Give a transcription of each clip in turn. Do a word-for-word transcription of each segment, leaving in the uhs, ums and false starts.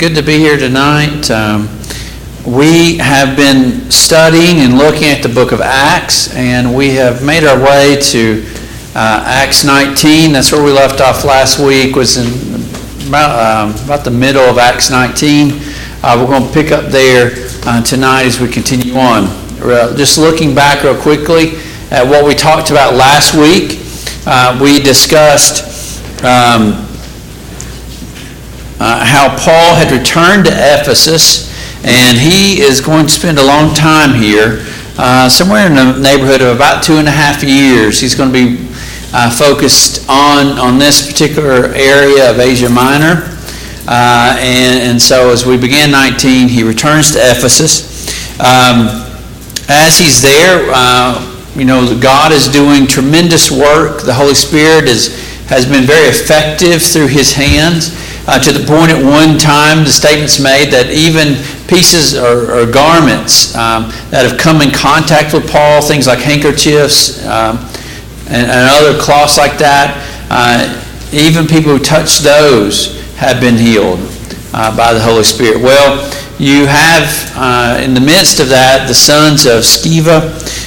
Good to be here tonight. Um, we have been studying and looking at the book of Acts, and we have made our way to uh, Acts nineteen. That's where we left off last week, was in about, um, about the middle of Acts nineteen. Uh, we're going to pick up there uh, tonight as we continue on. Uh, just looking back real quickly at what we talked about last week, uh, we discussed um, Uh, how Paul had returned to Ephesus, and he is going to spend a long time here, uh, somewhere in the neighborhood of about two and a half years. He's going to be uh, focused on, on this particular area of Asia Minor. Uh, and, and so as we begin nineteen, he returns to Ephesus. Um, as he's there, uh, you know, God is doing tremendous work. The Holy Spirit is, has been very effective through his hands. Uh, to the point at one time, the statement's made that even pieces or, or garments um, that have come in contact with Paul, things like handkerchiefs um, and, and other cloths like that, uh, even people who touch those have been healed uh, by the Holy Spirit. Well, you have uh, in the midst of that, the sons of Sceva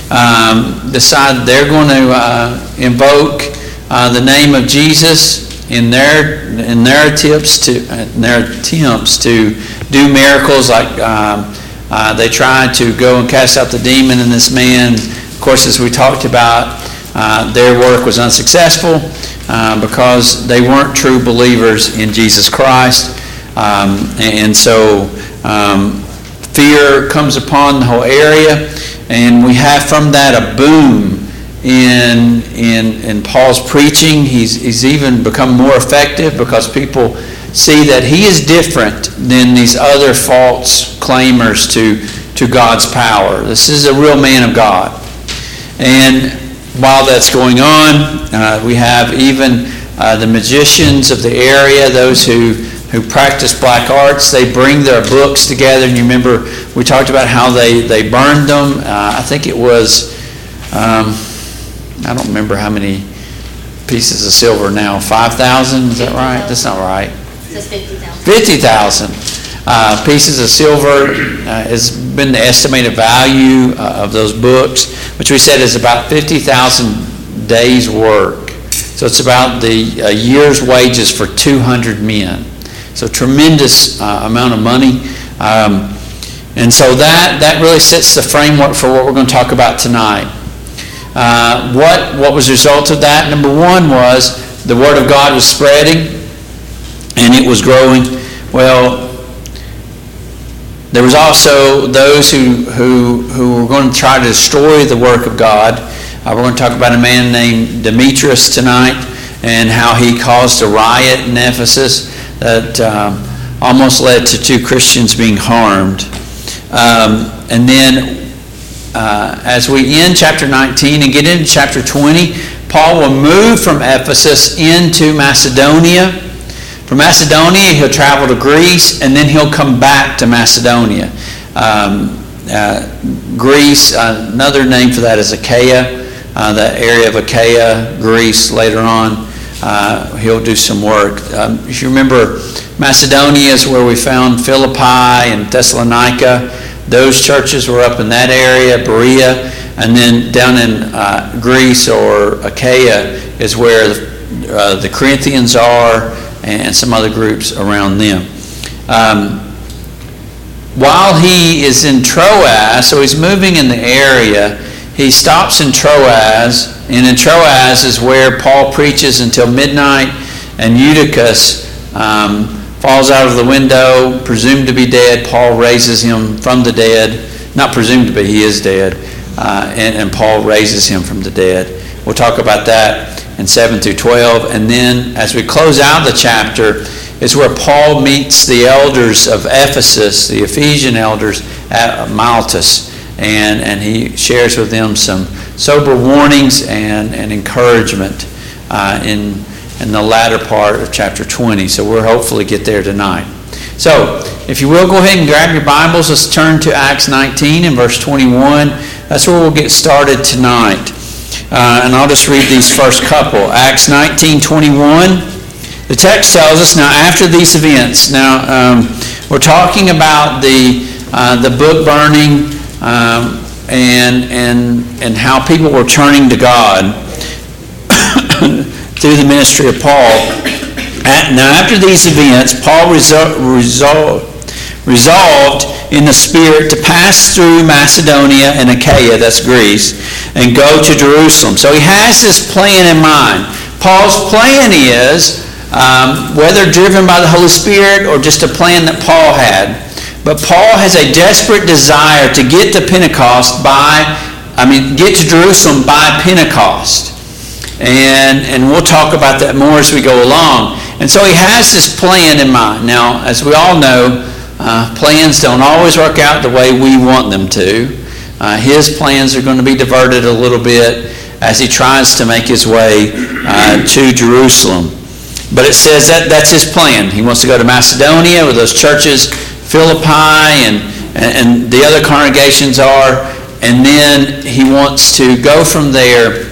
um, decide they're going to uh, invoke uh, the name of Jesus in their in their attempts to in their attempts to do miracles, like um, uh, they tried to go and cast out the demon in this man. Of course, as we talked about, uh, their work was unsuccessful uh, because they weren't true believers in Jesus Christ, um, and so um, fear comes upon the whole area, and we have from that a boom In, in in Paul's preaching. He's he's even become more effective because people see that he is different than these other false claimers to, to God's power. This is a real man of God. And while that's going on, uh, we have even uh, the magicians of the area, those who, who practice black arts. They bring their books together. And you remember we talked about how they, they burned them. Uh, I think it was... Um, I don't remember how many pieces of silver now. five thousand? Is that right? That's not right. It says fifty thousand. fifty thousand uh, pieces of silver uh, has been the estimated value uh, of those books, which we said is about fifty thousand days' work. So it's about the uh, year's wages for two hundred men. So tremendous uh, amount of money. Um, and so that, that really sets the framework for what we're going to talk about tonight. Uh, what what was the result of that? Number one was the Word of God was spreading and it was growing. Well, there was also those who who, who were going to try to destroy the work of God. Uh, we're going to talk about a man named Demetrius tonight and how he caused a riot in Ephesus that um, almost led to two Christians being harmed. Um, and then Uh, as we end chapter nineteen and get into chapter twenty, Paul will move from Ephesus into Macedonia. From Macedonia, he'll travel to Greece, and then he'll come back to Macedonia. Um, uh, Greece, uh, another name for that is Achaia, uh, the area of Achaia, Greece later on. Uh, he'll do some work. Um, if you remember, Macedonia is where we found Philippi and Thessalonica. Those churches were up in that area, Berea, and then down in uh, Greece or Achaia is where uh, the Corinthians are and some other groups around them. Um, while he is in Troas, so he's moving in the area, he stops in Troas, and in Troas is where Paul preaches until midnight, and Eutychus um, falls out of the window, presumed to be dead. Paul raises him from the dead. Not presumed to be, he is dead. Uh, and, and Paul raises him from the dead. We'll talk about that in seven through twelve. And then as we close out the chapter, is where Paul meets the elders of Ephesus, the Ephesian elders at Miletus. And, and he shares with them some sober warnings and, and encouragement uh, in in the latter part of chapter twenty. So we'll hopefully get there tonight. So if you will, go ahead and grab your Bibles. Let's turn to Acts nineteen and verse twenty-one. That's where we'll get started tonight. Uh, and I'll just read these first couple. Acts nineteen twenty-one. The text tells us, now after these events, now um, We're talking about the uh, the book burning um, and and and how people were turning to God through the ministry of Paul. At, now, after these events, Paul resol- resol- resolved in the Spirit to pass through Macedonia and Achaia, that's Greece, and go to Jerusalem. So he has this plan in mind. Paul's plan is, um, whether driven by the Holy Spirit or just a plan that Paul had, but Paul has a desperate desire to get to Pentecost by, I mean, get to Jerusalem by Pentecost. And, and we'll talk about that more as we go along. And so he has this plan in mind. Now, as we all know, uh, plans don't always work out the way we want them to. Uh, his plans are going to be diverted a little bit as he tries to make his way uh, to Jerusalem. But it says that that's his plan. He wants to go to Macedonia, where those churches, Philippi, and, and the other congregations are, and then he wants to go from there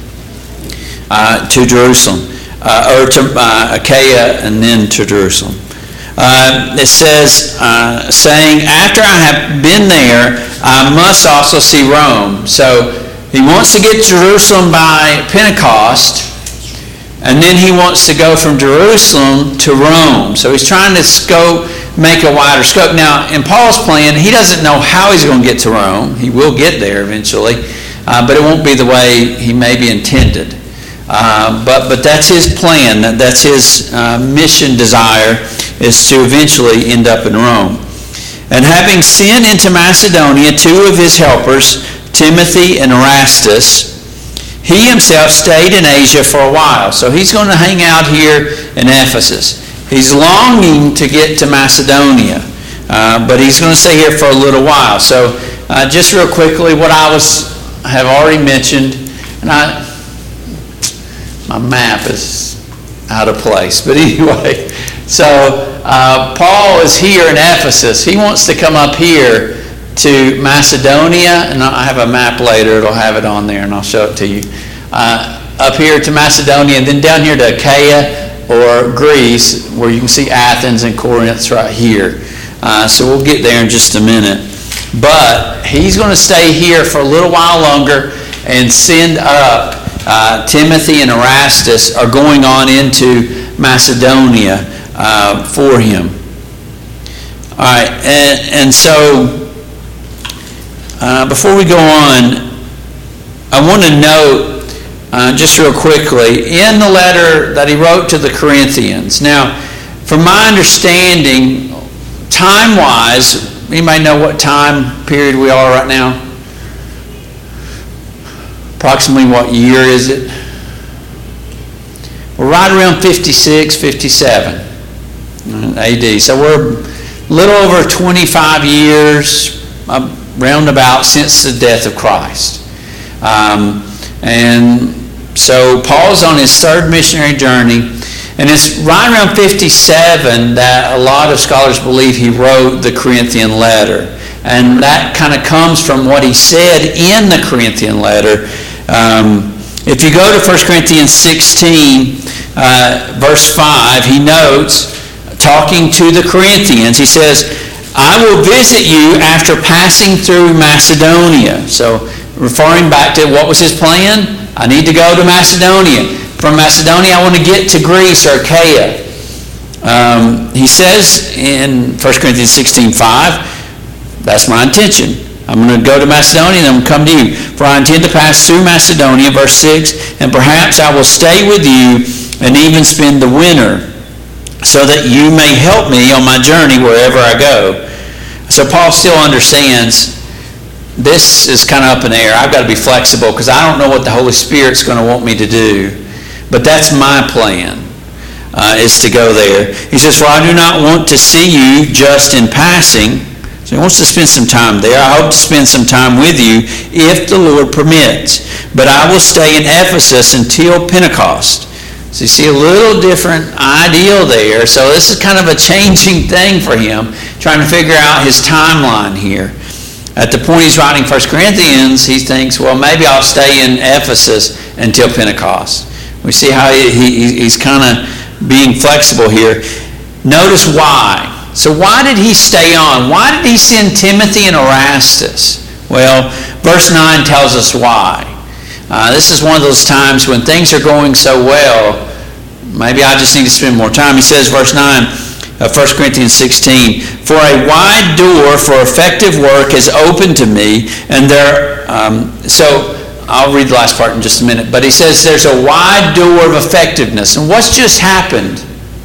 uh, to Jerusalem, uh, or to uh, Achaia, and then to Jerusalem. Uh, it says, uh, saying, after I have been there, I must also see Rome. So he wants to get to Jerusalem by Pentecost, and then he wants to go from Jerusalem to Rome. So he's trying to scope, make a wider scope. Now, in Paul's plan, he doesn't know how he's going to get to Rome. He will get there eventually, uh, but it won't be the way he maybe intended. Uh, but but that's his plan. That's his uh, mission desire, is to eventually end up in Rome. And having sent into Macedonia two of his helpers, Timothy and Erastus, he himself stayed in Asia for a while. So he's going to hang out here in Ephesus. He's longing to get to Macedonia, uh, but he's going to stay here for a little while. So uh, just real quickly, what I was have already mentioned, and I, my map is out of place. But anyway, so uh, Paul is here in Ephesus. He wants to come up here to Macedonia, and I have a map later. It'll have it on there, and I'll show it to you. Uh, up here to Macedonia, and then down here to Achaia or Greece, where you can see Athens and Corinth right here. Uh, so we'll get there in just a minute. But he's going to stay here for a little while longer and send up uh, Timothy and Erastus are going on into Macedonia uh, for him. All right, and, and so Uh, before we go on, I want to note uh, just real quickly, in the letter that he wrote to the Corinthians. Now, from my understanding, time-wise, anybody know what time period we are right now? Approximately what year is it? We're right around fifty-six, fifty-seven A D. So we're a little over twenty-five years, uh, roundabout, since the death of Christ. Um, and so Paul's on his third missionary journey, and it's right around fifty-seven that a lot of scholars believe he wrote the Corinthian letter. And that kind of comes from what he said in the Corinthian letter. Um, if you go to First Corinthians sixteen, uh, verse five, he notes, talking to the Corinthians, he says, I will visit you after passing through Macedonia. So referring back to what was his plan? I need to go to Macedonia. From Macedonia, I want to get to Greece or Achaia. Um, he says in First Corinthians sixteen five, that's my intention. I'm going to go to Macedonia and I'm going to come to you. For I intend to pass through Macedonia, verse six, and perhaps I will stay with you and even spend the winter, so that you may help me on my journey wherever I go. So Paul still understands this is kind of up in the air. I've got to be flexible because I don't know what the Holy Spirit's going to want me to do. But that's my plan, uh, is to go there. He says, for I do not want to see you just in passing. So he wants to spend some time there. I hope to spend some time with you if the Lord permits. But I will stay in Ephesus until Pentecost. So you see a little different ideal there. So this is kind of a changing thing for him, trying to figure out his timeline here. At the point he's writing First Corinthians, he thinks, well, maybe I'll stay in Ephesus until Pentecost. We see how he, he, he's kind of being flexible here. Notice why. So why did he stay on? Why did he send Timothy and Erastus? Well, verse nine tells us why. Uh, this is one of those times when things are going so well, maybe I just need to spend more time. He says, verse nine, uh, First Corinthians sixteen, for a wide door for effective work is open to me, and there, um, so I'll read the last part in just a minute, but he says there's a wide door of effectiveness. And what's just happened?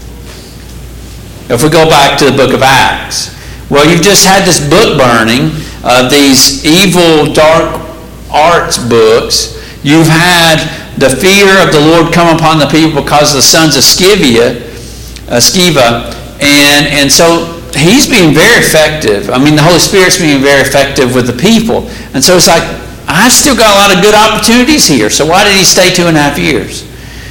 If we go back to the book of Acts, well, you've just had this book burning of these evil, dark arts books. You've had the fear of the Lord come upon the people because of the sons of Sceva, uh, Sceva, and, and so he's being very effective. I mean, the Holy Spirit's being very effective with the people. And so it's like, I've still got a lot of good opportunities here, so why did he stay two and a half years?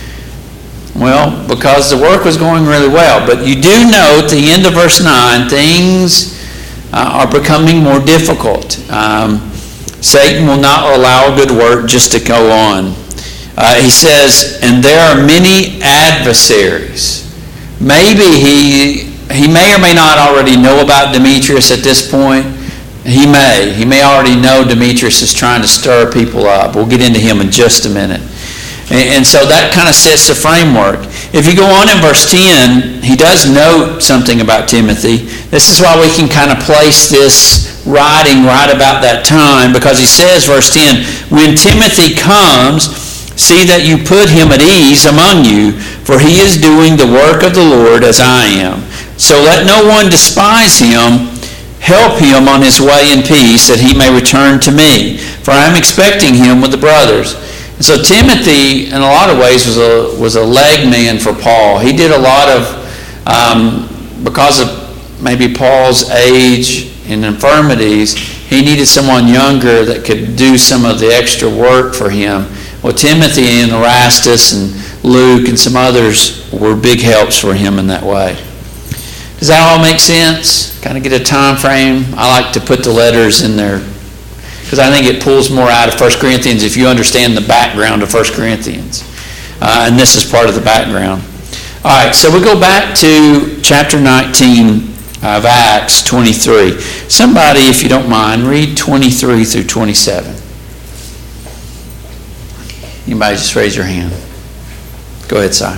Well, because the work was going really well. But you do note at the end of verse nine, things uh, are becoming more difficult. Um, Satan will not allow good work just to go on. Uh, he says, and there are many adversaries. Maybe he, he may or may not already know about Demetrius at this point. He may. He may already know Demetrius is trying to stir people up. We'll get into him in just a minute. And so that kind of sets the framework. If you go on in verse ten, he does note something about Timothy. This is why we can kind of place this writing right about that time, because he says, verse ten, when Timothy comes, see that you put him at ease among you, for he is doing the work of the Lord as I am. So let no one despise him. Help him on his way in peace, that he may return to me, for I am expecting him with the brothers. And so Timothy, in a lot of ways, was a was a leg man for Paul. He did a lot of, um, because of maybe Paul's age and infirmities, he needed someone younger that could do some of the extra work for him. Well, Timothy and Erastus and Luke and some others were big helps for him in that way. Does that all make sense? Kind of get a time frame? I like to put the letters in there because I think it pulls more out of First Corinthians if you understand the background of First Corinthians. Uh, and this is part of the background. All right, so we go back to chapter nineteen of Acts twenty-three. Somebody, if you don't mind, read twenty-three through twenty-seven. Anybody just raise your hand. Go ahead, Si.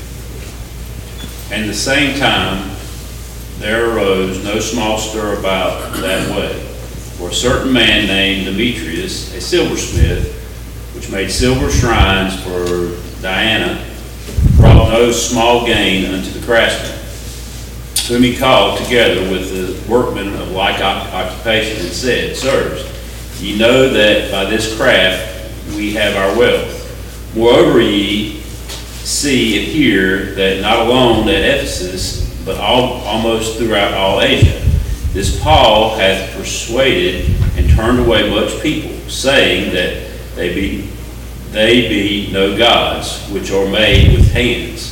And the same time there arose no small stir about that way. For a certain man named Demetrius, a silversmith, which made silver shrines for Diana, brought no small gain unto the craftsmen, whom he called together with the workmen of like occupation, and said, Sirs, ye know that by this craft we have our wealth. Moreover, ye see and hear that not alone at Ephesus, but all, almost throughout all Asia, this Paul hath persuaded and turned away much people, saying that they be they be no gods, which are made with hands.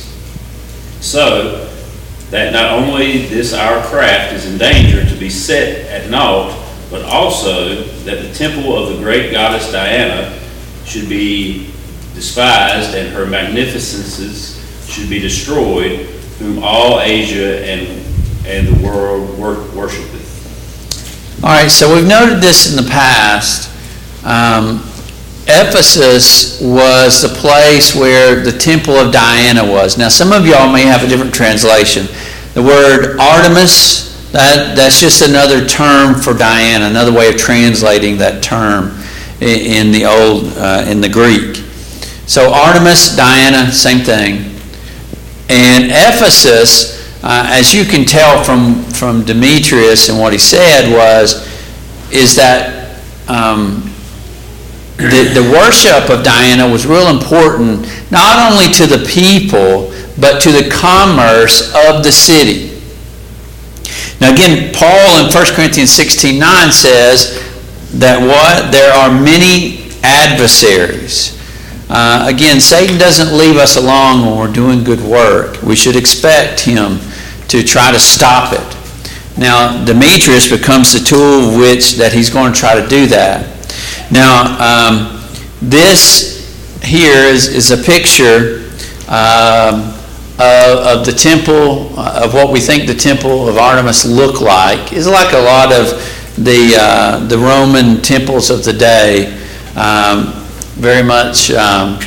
So that not only this our craft is in danger to be set at naught, but also that the temple of the great goddess Diana should be despised, and her magnificences should be destroyed, whom all Asia and and the world worshipeth. All right, so we've noted this in the past. Um, Ephesus was the place where the temple of Diana was. Now, some of y'all may have a different translation. The word Artemis, that, that's just another term for Diana, another way of translating that term in, in the old, uh, in the Greek. So Artemis, Diana, same thing. And Ephesus, uh, as you can tell from, from Demetrius and what he said was, is that um, the, the worship of Diana was real important, not only to the people, but to the commerce of the city. Now again, Paul in First Corinthians sixteen nine says that what? There are many adversaries. Uh, again, Satan doesn't leave us alone when we're doing good work. We should expect him to try to stop it. Now, Demetrius becomes the tool which that he's going to try to do that. Now, um, this here is, is a picture um, of, of the temple, uh, of what we think the temple of Artemis looked like, is like a lot of the uh, the Roman temples of the day, um, very much um,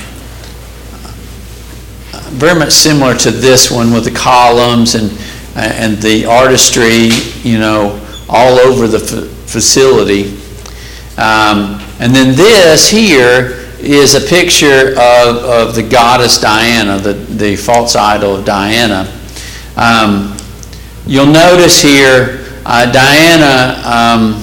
very much similar to this one, with the columns and and the artistry, you know, all over the f- facility. Um, and then this here is a picture of, of the goddess Diana, the, the false idol of Diana. Um, you'll notice here, uh, Diana um,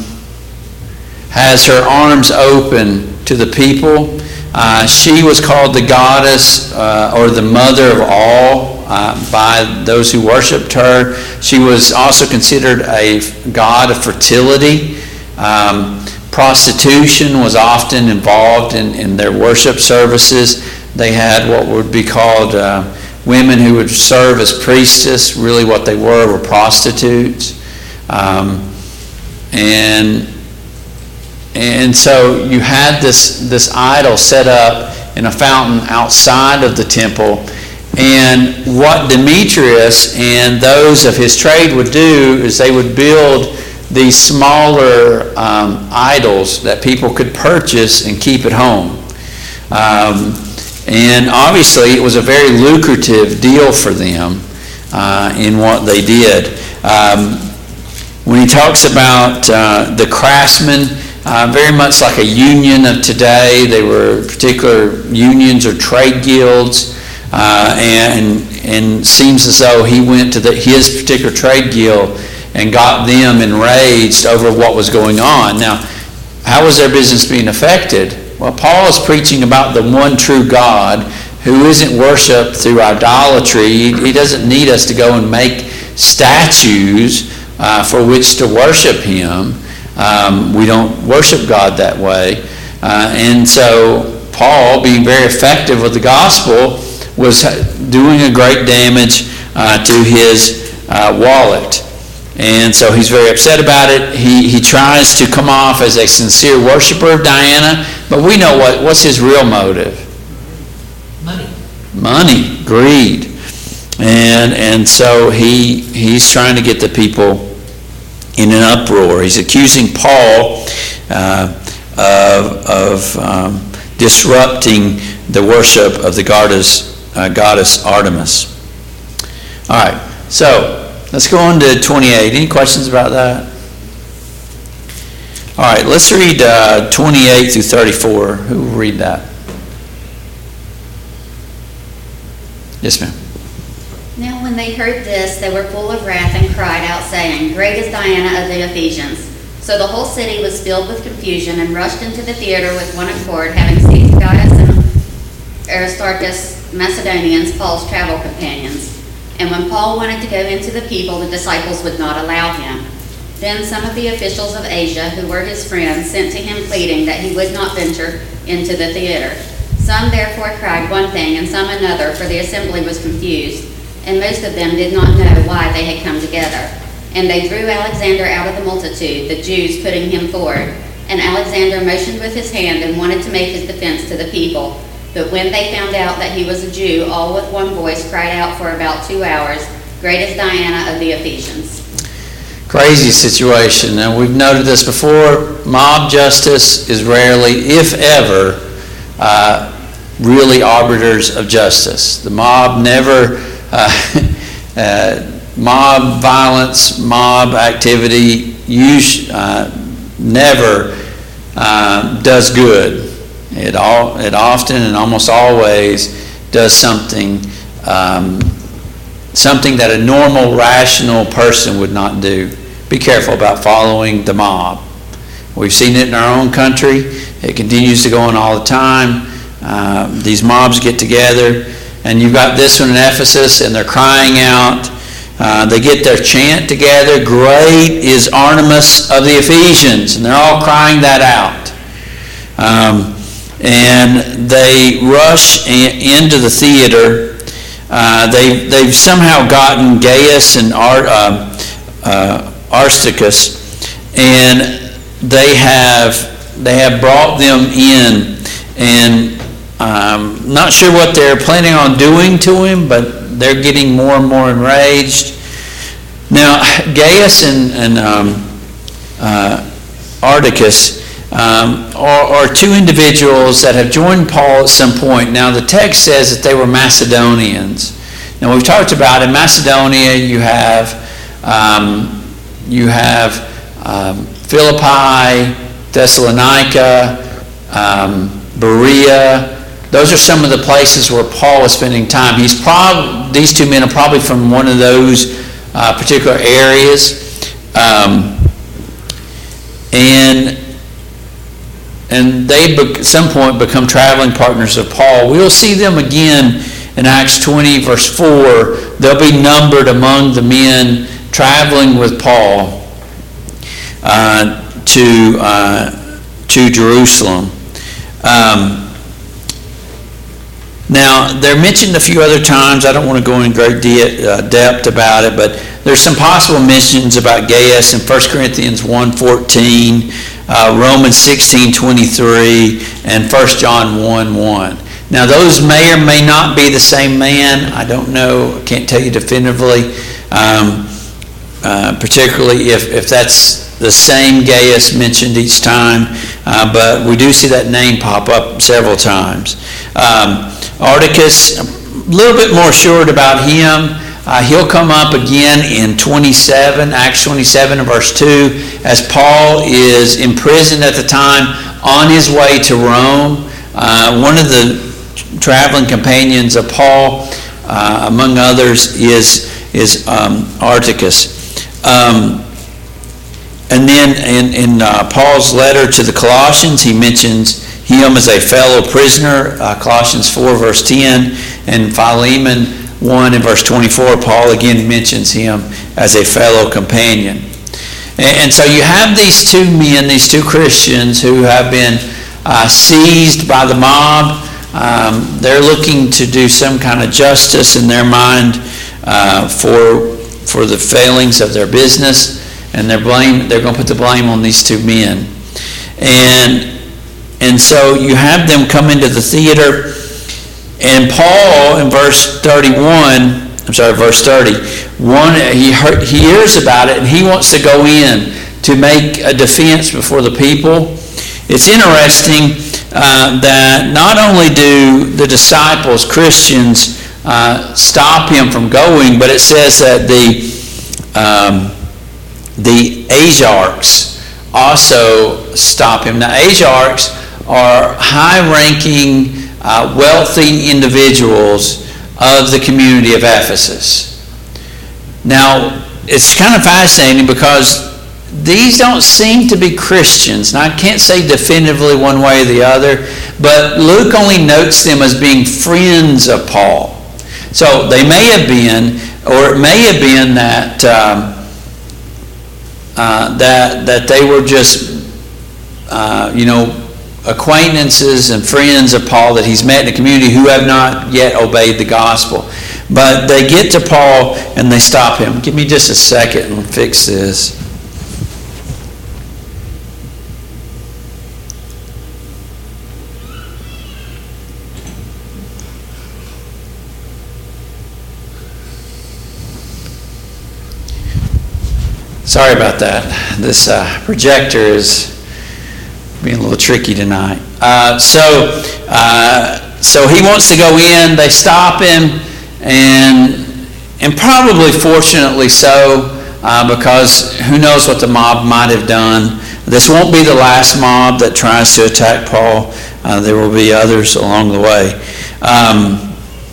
has her arms open to the people. Uh, she was called the goddess uh, or the mother of all uh, by those who worshipped her. She was also considered a god of fertility. Um, prostitution was often involved in, in their worship services. They had what would be called uh, women who would serve as priestess. Really what they were were prostitutes. Um, and And so you had this, this idol set up in a fountain outside of the temple. And what Demetrius and those of his trade would do is they would build these smaller um, idols that people could purchase and keep at home. Um, and obviously it was a very lucrative deal for them uh, in what they did. Um, when he talks about uh, the craftsmen, Uh, very much like a union of today. They were particular unions or trade guilds, uh, and and seems as though he went to the, his particular trade guild and got them enraged over what was going on. Now, how was their business being affected? Well, Paul is preaching about the one true God who isn't worshipped through idolatry. He doesn't need us to go and make statues uh, for which to worship him. Um, we don't worship God that way. Uh, and so Paul, being very effective with the gospel, was doing a great damage uh, to his uh, wallet. And so he's very upset about it. He he tries to come off as a sincere worshiper of Diana, but we know what, what's his real motive? Money. Money, greed. And and so he he's trying to get the people in an uproar. He's accusing Paul uh, of, of um, disrupting the worship of the goddess, uh, goddess Artemis. All right, so let's go on to twenty-eight. Any questions about that? All right, let's read uh, twenty-eight through thirty-four. Who will read that? Yes, ma'am. Now when they heard this, they were full of wrath and cried out, saying, Great is Diana of the Ephesians. So the whole city was filled with confusion and rushed into the theater with one accord, having seized Gaius and Aristarchus, Macedonians, Paul's travel companions. And when Paul wanted to go into the people, the disciples would not allow him. Then some of the officials of Asia, who were his friends, sent to him pleading that he would not venture into the theater. Some therefore cried one thing and some another, for the assembly was confused. And most of them did not know why they had come together. And they drew Alexander out of the multitude, the Jews putting him forward. And Alexander motioned with his hand and wanted to make his defense to the people. But when they found out that he was a Jew, all with one voice cried out for about two hours, Great is Diana of the Ephesians. Crazy situation. Now, we've noted this before. Mob justice is rarely, if ever, uh, really arbiters of justice. The mob never... Uh, uh, mob violence, mob activity, use, uh, never uh, does good. It all, it often and almost always does something, um, something that a normal, rational person would not do. Be careful about following the mob. We've seen it in our own country. It continues to go on all the time. Uh, these mobs get together. And you've got this one in Ephesus, and they're crying out. Uh, they get their chant together, Great is Artemis of the Ephesians. And they're all crying that out. Um, and they rush in, into the theater. Uh, they, they've somehow gotten Gaius and Ar, uh, uh, Aristarchus, and they have, they have brought them in, and Um, not sure what they're planning on doing to him, but they're getting more and more enraged. Now, Gaius and, and um, uh, Aristarchus um, are, are two individuals that have joined Paul at some point. Now, the text says that they were Macedonians. Now, we've talked about in Macedonia, you have um, you have um, Philippi, Thessalonica, um, Berea. Those are some of the places where Paul is spending time. He's prob- these two men are probably from one of those uh, particular areas. Um, and and they be- at some point become traveling partners of Paul. We'll see them again in Acts twenty, verse four. They'll be numbered among the men traveling with Paul uh, to uh, to Jerusalem. Um, now, they're mentioned a few other times. I don't want to go in great de- uh, depth about it, but there's some possible mentions about Gaius in First Corinthians one fourteen, uh, Romans sixteen twenty-three, and First John one one. Now, those may or may not be the same man. I don't know. I can't tell you definitively, um, uh, particularly if, if that's the same Gaius mentioned each time, uh, but we do see that name pop up several times. Um, Aristarchus, a little bit more assured about him. Uh, he'll come up again in twenty-seven, Acts twenty-seven, verse two, as Paul is imprisoned at the time on his way to Rome. Uh, one of the traveling companions of Paul, uh, among others, is is um, Aristarchus. Um, and then in, in uh, Paul's letter to the Colossians, he mentions him as a fellow prisoner, uh, Colossians four, verse ten, and Philemon one and verse twenty-four, Paul again mentions him as a fellow companion. And, and so you have these two men, these two Christians who have been uh, seized by the mob. Um, they're looking to do some kind of justice in their mind uh, for for the failings of their business, and they're blame they're going to put the blame on these two men. And and so you have them come into the theater, and Paul in verse thirty-one, I'm sorry, verse thirty, one he heard, he hears about it, and he wants to go in to make a defense before the people. It's interesting uh, that not only do the disciples, Christians, uh, stop him from going, but it says that the um, the Asiarchs also stop him. Now, Asiarchs are high-ranking, uh, wealthy individuals of the community of Ephesus. Now, it's kind of fascinating because these don't seem to be Christians. Now, I can't say definitively one way or the other, but Luke only notes them as being friends of Paul. So they may have been, or it may have been that um, uh, that that they were just, uh, you know, acquaintances and friends of Paul that he's met in the community who have not yet obeyed the gospel. But they get to Paul and they stop him. Give me just a second and fix this. Sorry about that. This uh, projector is being a little tricky tonight. Uh, so, uh, so he wants to go in. They stop him, and and probably fortunately so, uh, because who knows what the mob might have done. This won't be the last mob that tries to attack Paul. Uh, there will be others along the way. Um,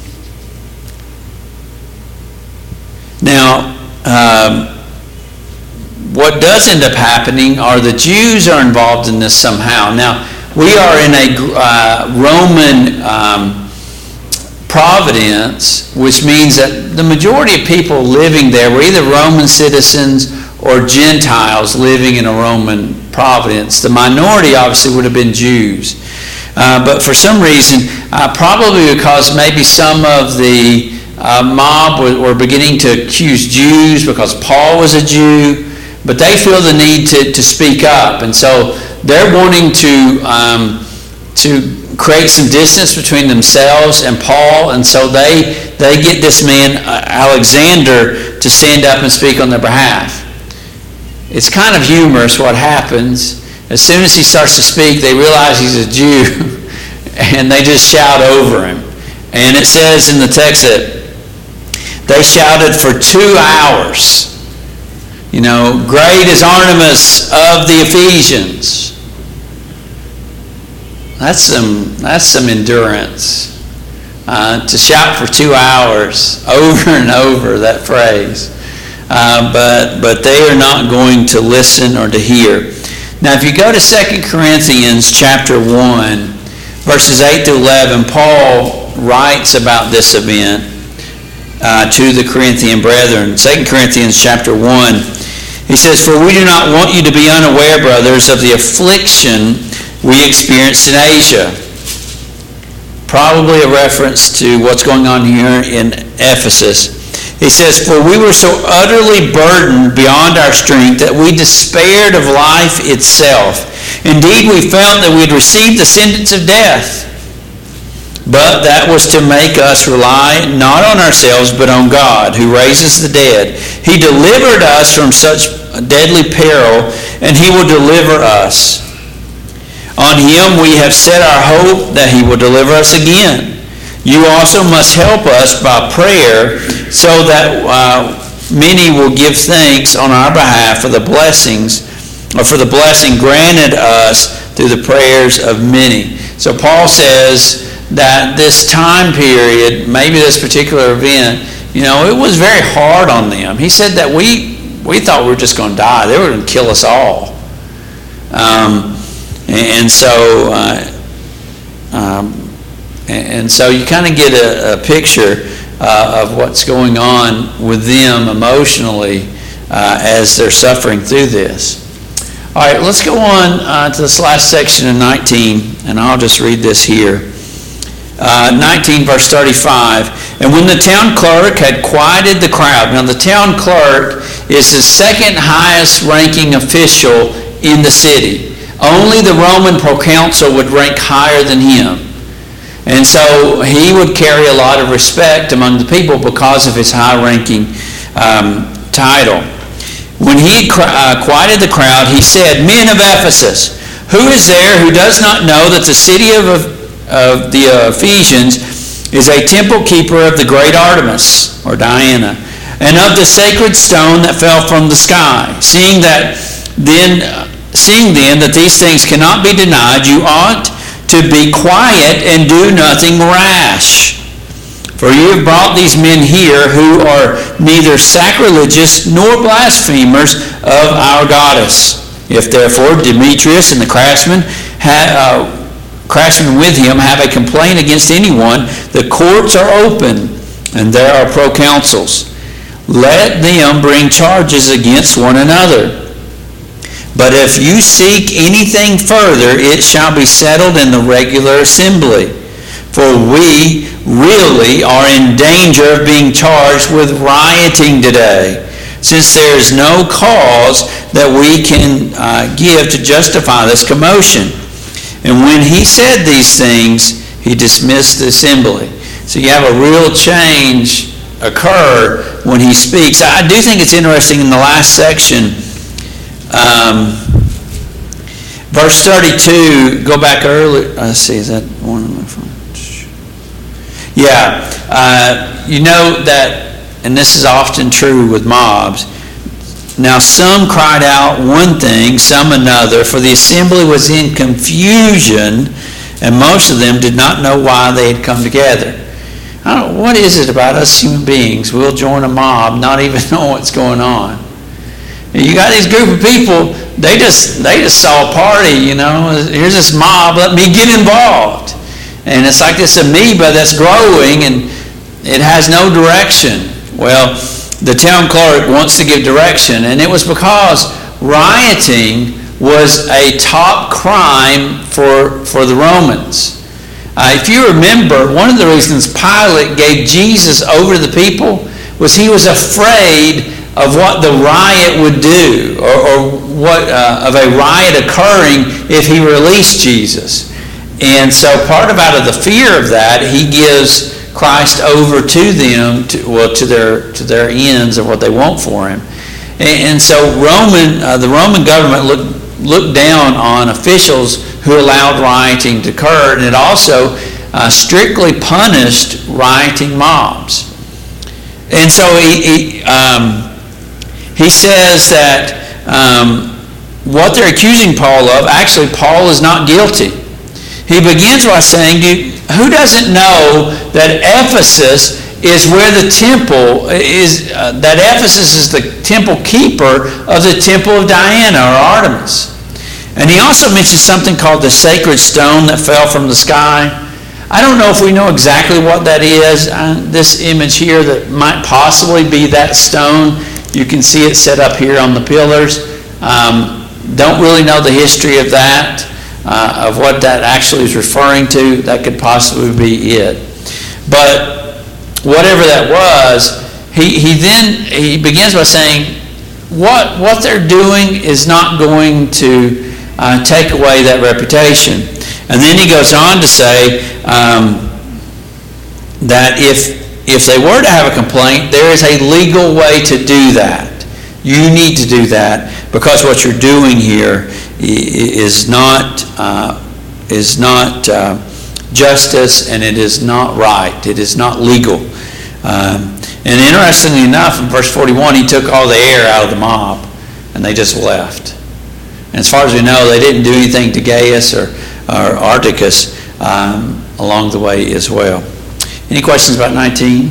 now. Um, What does end up happening are the Jews are involved in this somehow. Now, we are in a uh, Roman um, providence, which means that the majority of people living there were either Roman citizens or Gentiles living in a Roman providence. The minority obviously would have been Jews. Uh, but for some reason, uh, probably because maybe some of the uh, mob were, were beginning to accuse Jews because Paul was a Jew, but they feel the need to, to speak up, and so they're wanting to um, to create some distance between themselves and Paul, and so they they get this man uh, Alexander to stand up and speak on their behalf. It's kind of humorous what happens. As soon as he starts to speak, they realize he's a Jew, and they just shout over him. And it says in the text that they shouted for two hours. You know, great is Artemis of the Ephesians. That's some, that's some endurance. Uh, to shout for two hours over and over that phrase. Uh, but, but they are not going to listen or to hear. Now, if you go to Second Corinthians chapter one, verses eight to eleven, Paul writes about this event uh, to the Corinthian brethren. Second Corinthians chapter one, he says, "For we do not want you to be unaware, brothers, of the affliction we experienced in Asia." Probably a reference to what's going on here in Ephesus. He says, "For we were so utterly burdened beyond our strength that we despaired of life itself. Indeed, we felt that we had received the sentence of death. But that was to make us rely not on ourselves, but on God, who raises the dead. He delivered us from such deadly peril, and He will deliver us. On Him we have set our hope that He will deliver us again. You also must help us by prayer, so that uh, many will give thanks on our behalf for the blessings, or for the blessing granted us through the prayers of many." So Paul says that this time period, maybe this particular event, you know, it was very hard on them. He said that we we thought we were just going to die. They were going to kill us all. Um, and so, uh, um, and so you kind of get a, a picture uh, of what's going on with them emotionally uh, as they're suffering through this. All right, let's go on uh, to this last section in nineteen, and I'll just read this here. Uh, nineteen, verse thirty-five. "And when the town clerk had quieted the crowd." Now, the town clerk is the second highest ranking official in the city. Only the Roman proconsul would rank higher than him. And so he would carry a lot of respect among the people because of his high-ranking um, title. When he had uh, quieted the crowd, he said, "Men of Ephesus, who is there who does not know that the city of, of the uh, Ephesians is a temple keeper of the great Artemis," or Diana, "and of the sacred stone that fell from the sky? Seeing that then, seeing then that these things cannot be denied, you ought to be quiet and do nothing rash. For you have brought these men here who are neither sacrilegious nor blasphemers of our goddess. If therefore Demetrius and the craftsmen, ha, uh, craftsmen with him have a complaint against anyone, the courts are open and there are proconsuls. Let them bring charges against one another. But if you seek anything further, it shall be settled in the regular assembly. For we really are in danger of being charged with rioting today, since there is no cause that we can uh, give to justify this commotion." And when he said these things, he dismissed the assembly. So you have a real change occur when he speaks. I do think it's interesting in the last section. Um, verse thirty-two, go back early. Let's see, is that one of my phones? Yeah. Uh, you know that, and this is often true with mobs, now some cried out one thing, some another, for the assembly was in confusion, and most of them did not know why they had come together. I don't know, what is it about us human beings? We'll join a mob, not even know what's going on. You got these group of people, they just they just saw a party, you know. Here's this mob, let me get involved. And it's like this amoeba that's growing and it has no direction. Well, the town clerk wants to give direction, and it was because rioting was a top crime for, for the Romans. Uh, if you remember, one of the reasons Pilate gave Jesus over to the people was he was afraid of what the riot would do, or, or what uh, of a riot occurring if he released Jesus. And so part of out of the fear of that, he gives Christ over to them, to, well, to their to their ends of what they want for him. And, and so Roman, uh, the Roman government looked looked down on officials who allowed rioting to occur, and it also uh, strictly punished rioting mobs. And so he he, um, he says that um, what they're accusing Paul of, actually Paul is not guilty. He begins by saying, who doesn't know that Ephesus is where the temple is, uh, that Ephesus is the temple keeper of the temple of Diana or Artemis. And he also mentions something called the sacred stone that fell from the sky. I don't know if we know exactly what that is. Uh, this image here that might possibly be that stone. You can see it set up here on the pillars. Um, don't really know the history of that. Uh, of what that actually is referring to. That could possibly be it. But whatever that was, he, he then he begins by saying what what they're doing is not going to uh, take away that reputation. And then he goes on to say um, that if if they were to have a complaint, there is a legal way to do that. You need to do that because what you're doing here is not uh, is not uh, justice, and it is not right. It is not legal. Um, and interestingly enough, in verse forty-one, he took all the air out of the mob, and they just left. And as far as we know, they didn't do anything to Gaius or, or Articus um, along the way as well. Any questions about nineteen?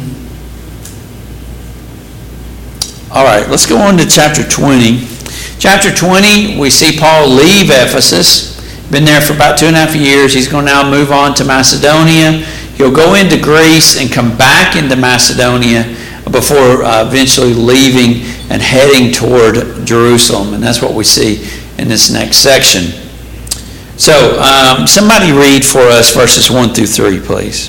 All right, let's go on to chapter twenty. Chapter twenty, we see Paul leave Ephesus. Been there for about two and a half years. He's going to now move on to Macedonia. He'll go into Greece and come back into Macedonia before uh, eventually leaving and heading toward Jerusalem. And that's what we see in this next section. So, um, somebody read for us verses one through three, please.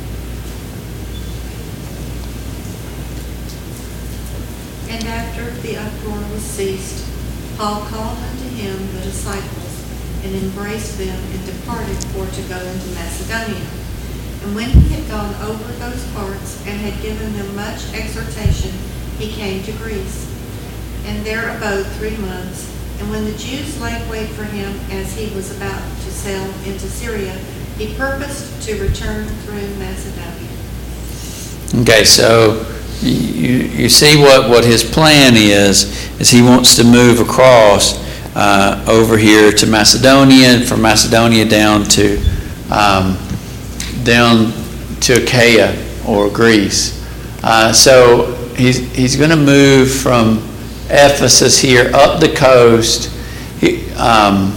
And after the uproar was ceased, Paul called unto him the disciples, and embraced them, and departed for to go into Macedonia. And when he had gone over those parts, and had given them much exhortation, he came to Greece, and there abode three months. And when the Jews laid wait for him as he was about to sail into Syria, he purposed to return through Macedonia. Okay, so you, you see what, what his plan is, is he wants to move across uh, over here to Macedonia, and from Macedonia down to um, down to Achaia or Greece. Uh, so he's he's going to move from Ephesus here up the coast, he, um,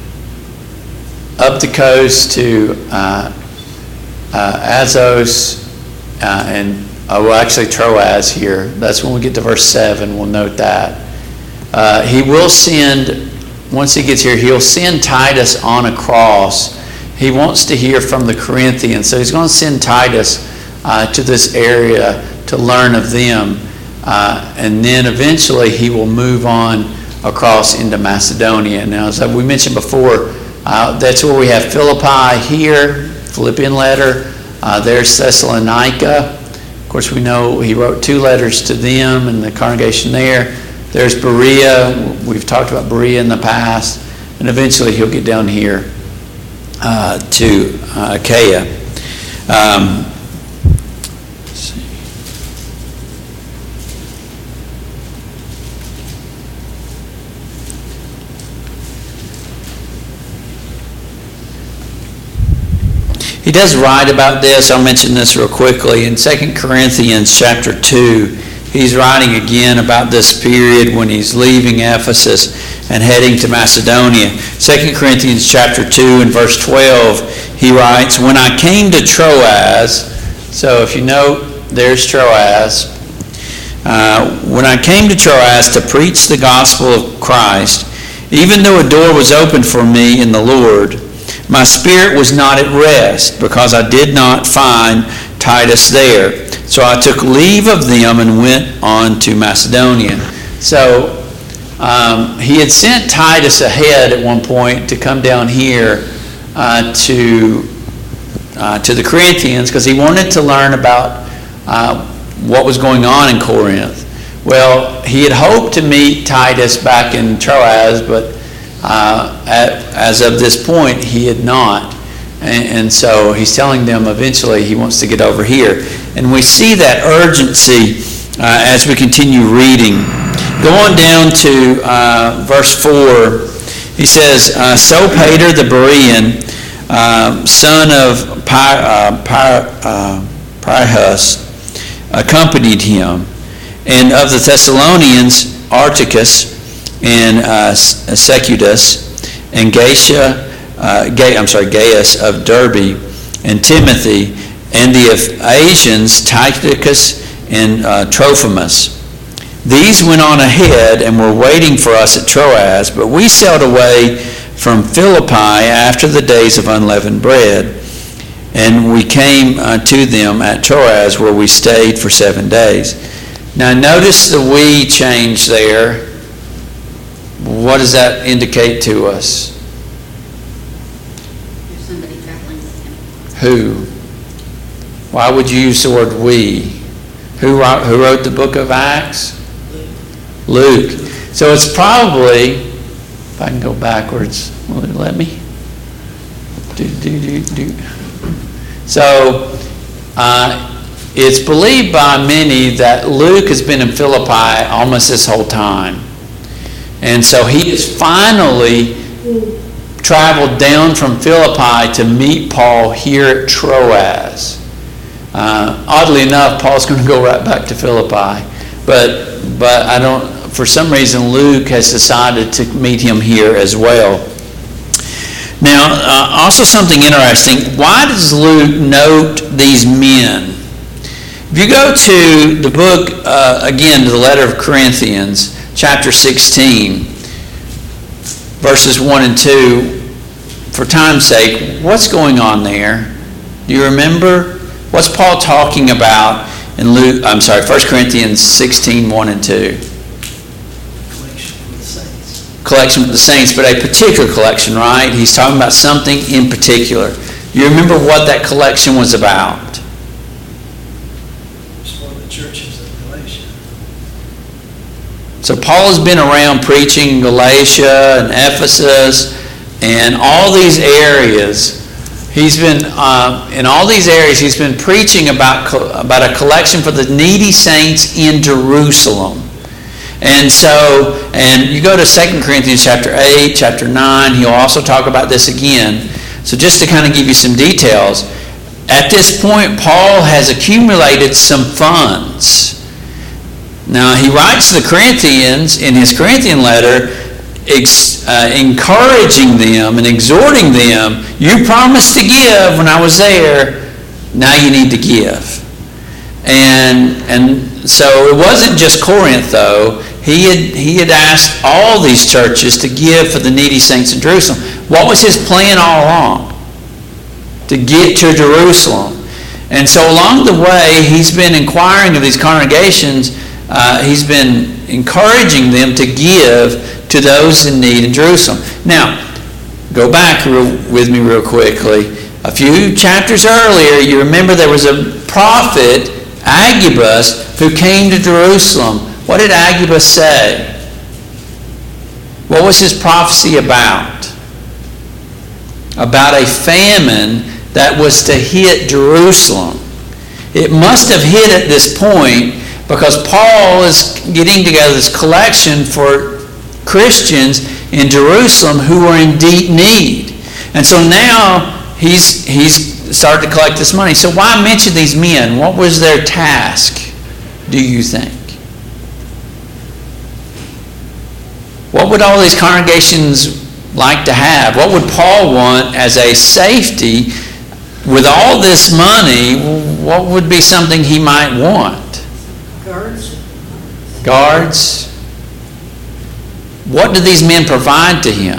up the coast to uh, uh, Azos uh, and oh, well, actually Troas here. That's when we get to verse seven. We'll note that. Uh, he will send, once he gets here, he'll send Titus on across. He wants to hear from the Corinthians, so he's going to send Titus uh, to this area to learn of them. Uh, and then eventually he will move on across into Macedonia. Now, as we mentioned before, uh, that's where we have Philippi here, Philippian letter. Uh, there's Thessalonica. Of course, we know he wrote two letters to them and the congregation there. There's Berea. We've talked about Berea in the past. And eventually he'll get down here uh, to uh, Achaia. Um, let's see. He does write about this. I'll mention this real quickly. In Second Corinthians chapter two, he's writing again about this period when he's leaving Ephesus and heading to Macedonia. Second Corinthians chapter two and verse twelve, he writes, "When I came to Troas," so if you note, there's Troas. Uh, "when I came to Troas to preach the gospel of Christ, even though a door was opened for me in the Lord, my spirit was not at rest, because I did not find Titus there. So I took leave of them and went on to Macedonia." So um, he had sent Titus ahead at one point to come down here uh, to uh, to the Corinthians because he wanted to learn about uh, what was going on in Corinth. Well, he had hoped to meet Titus back in Troas, but uh, at, as of this point, he had not. And, and so he's telling them eventually he wants to get over here. And we see that urgency uh, as we continue reading. Going down to uh, verse four, he says, uh, So Pater the Berean, uh, son of Py, uh, Py, uh, Pyrrhus, accompanied him. And of the Thessalonians, Archicus and uh, Secundus, and Gaius, uh, Gay, I'm sorry, Gaius of Derbe, and Timothy, and the Asians, Tychicus and uh, Trophimus. These went on ahead and were waiting for us at Troas, but we sailed away from Philippi after the days of unleavened bread, and we came uh, to them at Troas, where we stayed for seven days. Now notice the we change there. What does that indicate to us? There's somebody traveling with him. Who? Why would you use the word we? Who wrote, who wrote the book of Acts? Luke. So it's probably, if I can go backwards, will it let me? Do, do, do, do. So, uh, it's believed by many that Luke has been in Philippi almost this whole time. And so he has finally traveled down from Philippi to meet Paul here at Troas. Uh, oddly enough, Paul's going to go right back to Philippi. But, but I don't, for some reason, Luke has decided to meet him here as well. Now, uh, also something interesting. Why does Luke note these men? If you go to the book, uh, again, to the letter of Corinthians, chapter sixteen, verses one and two, for time's sake, what's going on there? Do you remember? What's Paul talking about in Luke, I'm sorry, First Corinthians sixteen, one and two? Collection of the saints. Collection of the saints, but a particular collection, right? He's talking about something in particular. You remember what that collection was about? Churches of Galatia. So Paul has been around preaching in Galatia and Ephesus and all these areas. He's been uh, in all these areas. He's been preaching about about a collection for the needy saints in Jerusalem. And so, and you go to Second Corinthians chapter eight, chapter nine. He'll also talk about this again. So just to kind of give you some details. At this point, Paul has accumulated some funds. Now, he writes to the Corinthians in his Corinthian letter, ex, uh, encouraging them and exhorting them, you promised to give when I was there, now you need to give. And, and so it wasn't just Corinth, though. He had, he had asked all these churches to give for the needy saints in Jerusalem. What was his plan all along? To get to Jerusalem. And so along the way, he's been inquiring of these congregations. Uh, he's been encouraging them to give to those in need in Jerusalem. Now, go back real, with me real quickly. A few chapters earlier, you remember there was a prophet, Agabus, who came to Jerusalem. What did Agabus say? What was his prophecy about? About a famine that was to hit Jerusalem. It must have hit at this point because Paul is getting together this collection for Christians in Jerusalem who were in deep need. And so now he's he's started to collect this money. So why mention these men? What was their task, do you think? What would all these congregations like to have? What would Paul want as a safety? With all this money, what would be something he might want? Guards. Guards. What do these men provide to him?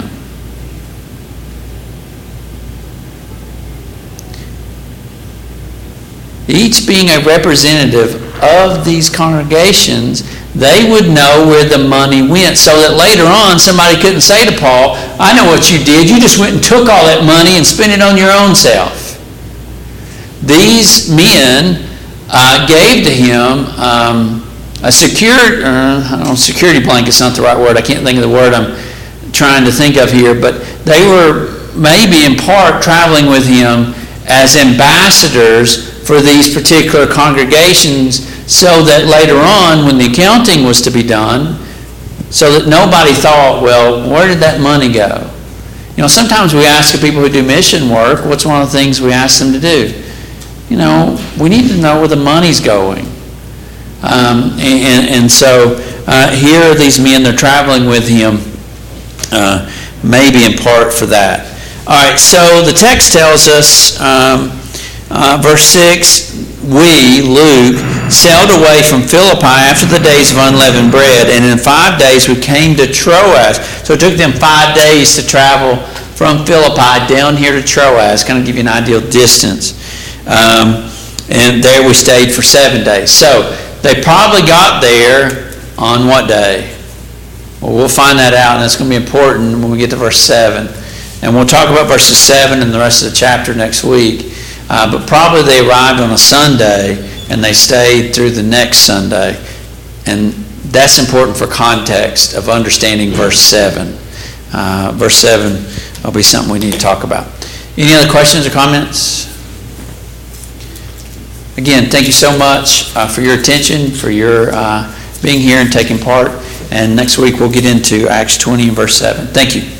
Each being a representative of these congregations, they would know where the money went, so that later on somebody couldn't say to Paul, I know what you did. You just went and took all that money and spent it on your own self. These men uh, gave to him um, a secure, uh, I don't know, security blanket's not the right word. I can't think of the word I'm trying to think of here, but they were maybe in part traveling with him as ambassadors for these particular congregations, so that later on when the accounting was to be done, so that nobody thought, well, where did that money go? You know, sometimes we ask the people who do mission work, what's one of the things we ask them to do? You know, we need to know where the money's going. Um, and, and so uh, here are these men, they're traveling with him, uh, maybe in part for that. All right, so the text tells us, um, uh, verse six, we, Luke, sailed away from Philippi after the days of unleavened bread, and in five days we came to Troas. So it took them five days to travel from Philippi down here to Troas, kind of give you an ideal distance. Um, and there we stayed for seven days. So they probably got there on what day? Well, we'll find that out, and that's going to be important when we get to verse seven. And we'll talk about verses seven and the rest of the chapter next week. Uh, but probably they arrived on a Sunday, and they stayed through the next Sunday. And that's important for context of understanding verse seven. Uh, verse seven will be something we need to talk about. Any other questions or comments? Again, thank you so much uh, for your attention, for your uh, being here and taking part. And next week we'll get into Acts twenty and verse seven. Thank you.